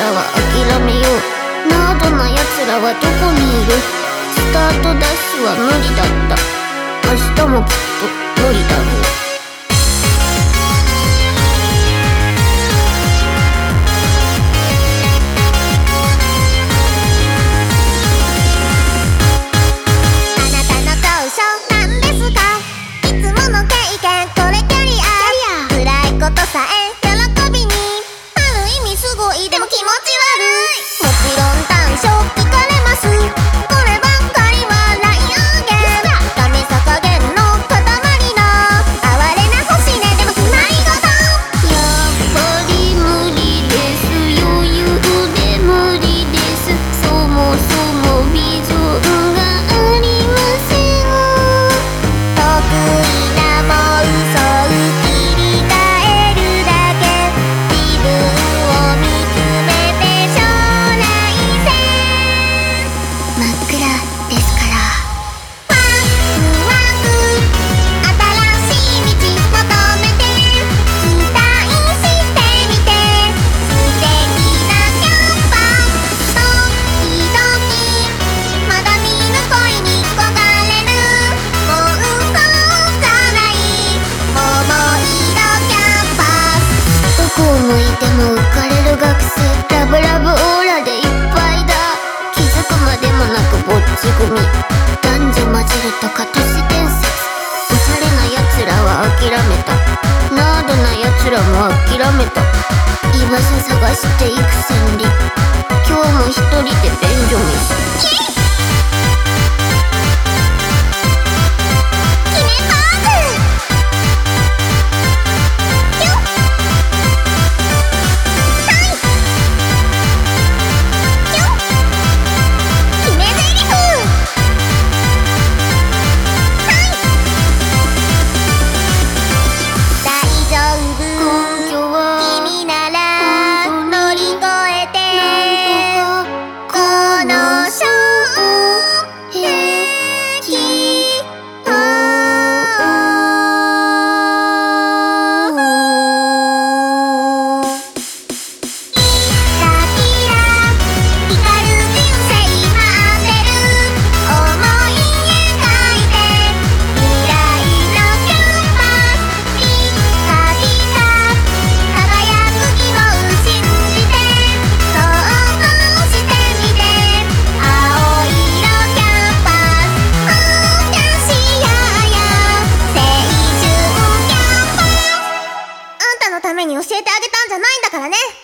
らは諦めよう。ナードな奴らはどこにいる？スタートダッシュは無理だった。明日もきっと無理だろう。男女混じるとか都市伝説。おしゃれな奴らは諦めた。ナードな奴らも諦めた。居場所探していく千里。今日も一人で便所飯。教えてあげたんじゃないんだからね。